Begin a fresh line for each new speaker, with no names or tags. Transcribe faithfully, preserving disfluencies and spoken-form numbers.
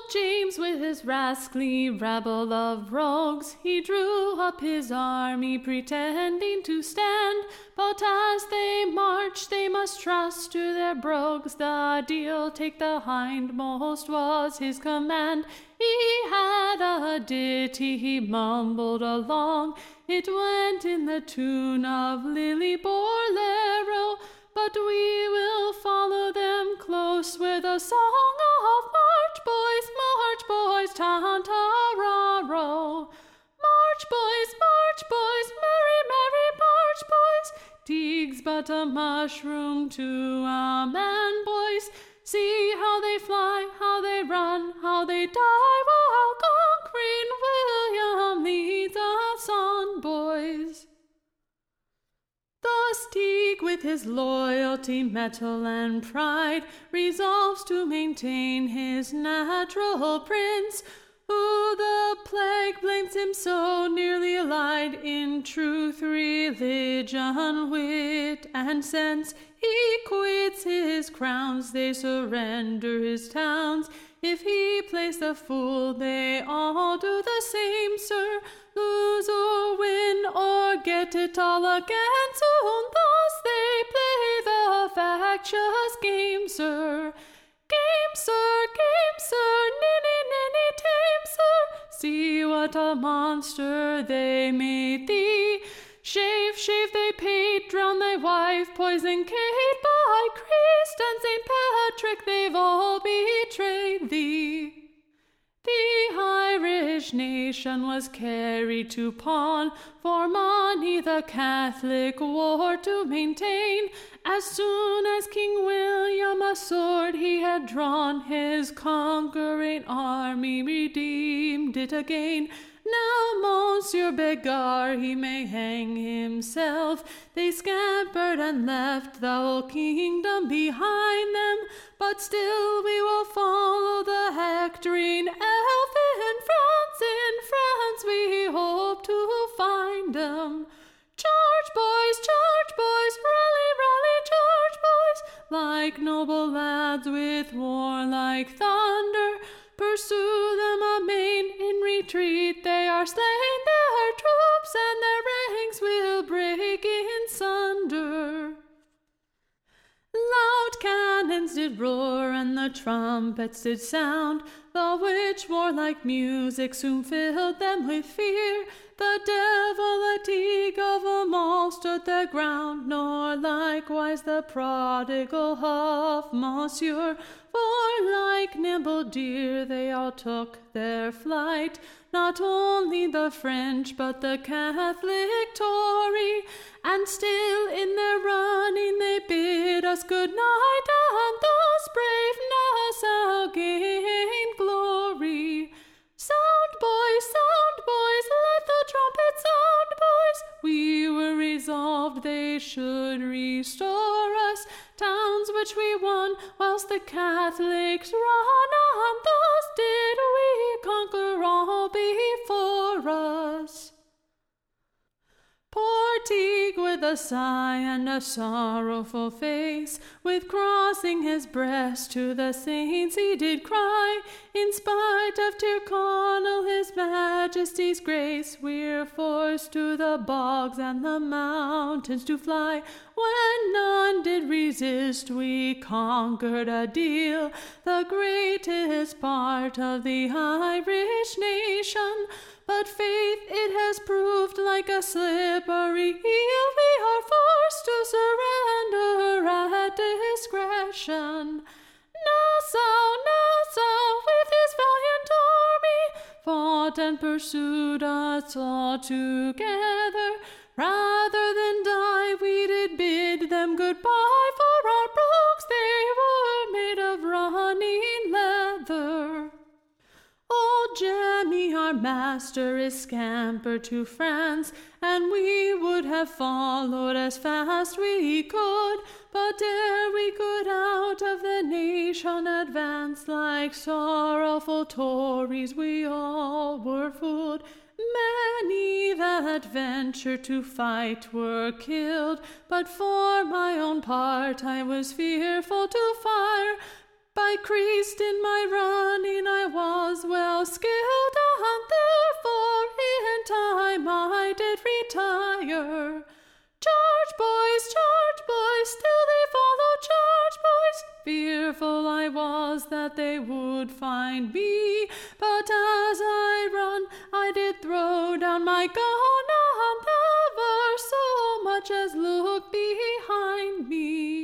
James with his rascally rabble of rogues, he drew up his army pretending to stand, but as they marched they must trust to their brogues. The de'il take the hindmost was his command. He had a ditty he mumbled along, it went in the tune of Lily Borlero, but we will follow them close with a song of March boys, March boys, ta-ta-ra-ro. March boys, March boys, merry, merry March boys. Teague's but a mushroom to a man, boys. See how they fly, how they run, how they die, while conquering William leads us on, boys. Thus Teague with his loyalty, mettle, and pride resolves to maintain his natural prince, who the plague blames him so nearly allied in truth, religion, wit, and sense. He quits his crowns, they surrender his towns. If he plays the fool, they all do the same, sir. Lose or win or get it all again, soon thus they play the factious game, sir. Game, sir, game, sir, ninny, ninny, tame, sir. See what a monster they made thee. Shave, shave, they paid, drown thy wife, poison Kate, by Christ and Saint Patrick, they've all betrayed thee. The Irish nation was carried to pawn, for money the Catholic war to maintain. As soon as King William a sword he had drawn, his conquering army redeemed it again. Now Monsieur Begar he may hang himself. They scampered and left the whole kingdom behind them, but still we will follow the hectoring elf. In France, in France we hope to find them. Charge, boys, charge, boys, rally, rally, charge, boys, like noble lads with warlike thunder. Pursue them amain, in retreat they are slain, their troops and their ranks will break in sunder. Loud cannons did roar, and the trumpets did sound, the which warlike music soon filled them with fear. The devil a Teague of them all stood the ground, nor likewise the prodigal of Monsieur, for like nimble deer they all took their flight, not only the French but the Catholic Tory, and still in their running they bid us good night, and thus braveness shall gain glory. Sound, boys, sound, boys, let the trumpet sound, boys. We were resolved they should restore us towns which we won, whilst the Catholics run, and thus did we conquer all before us. Poor Teague with a sigh and a sorrowful face, with crossing his breast to the saints he did cry, in spite of Tyrconnell his majesty's grace, we're forced to the bogs and the mountains to fly. When none did resist, we conquered a deal, the greatest part of the Irish nation. But faith, it has proved like a slippery eel, we are forced to surrender at discretion. Nassau, Nassau, with his valiant army, fought and pursued us all together. Rather than die, we did bid them goodbye, for our brogues they were made of running leather. Old Jemmy, our master, is scampered to France, and we would have followed as fast we could, but ere we could out of the nation advance, like sorrowful Tories we all were fooled. Many that ventured to fight were killed, but for my own part I was fearful to fire. By Christ, in my running I was how skilled a hunter, for in time I did retire. Charge, boys, charge, boys, still they follow, charge, boys. Fearful I was that they would find me, but as I run, I did throw down my gun, and never so much as look behind me.